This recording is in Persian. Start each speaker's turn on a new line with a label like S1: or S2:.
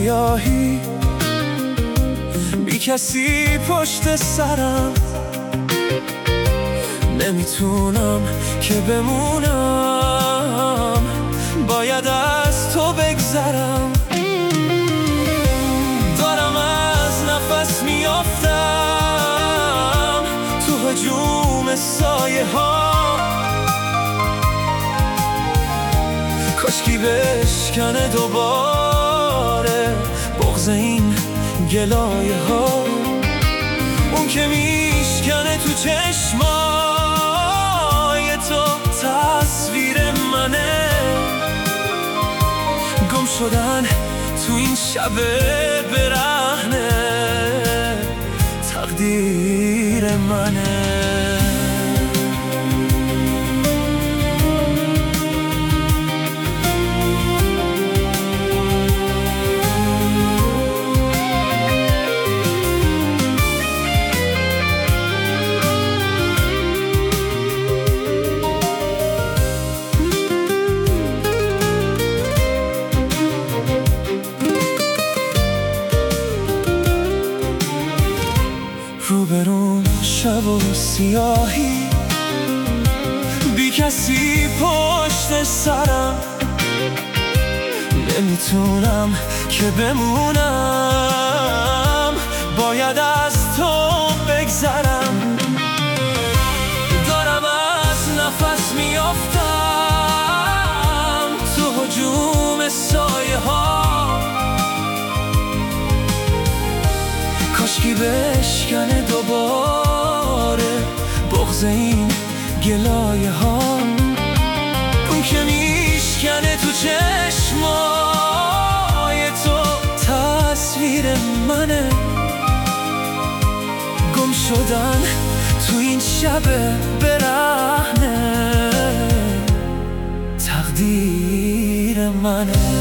S1: سیاهی، بی کسی پشت سرم، نمیتونم که بمونم، باید از تو بگذرم. دارم از نفس میافتم تو هجوم سایه ها، کاشکی بشکنه دوباره بغض این گلایه ها، اون که میشکنه تو چشمای تو تصویر منه. گم شدن تو این شب برهنه تقدیر منه. روبرون شب و سیاهی، بی کسی پشت سرم، نمیتونم که بمونم، باید از تو بگذرم. دارم از نفس میافتم تو هجوم سایه ها، کاشکی بشکنه دوباره بغض این گلایه ها، اون که میشکنه تو چشمای تو تصویر منه. گم شدن تو این شب برهنه تقدیر منه.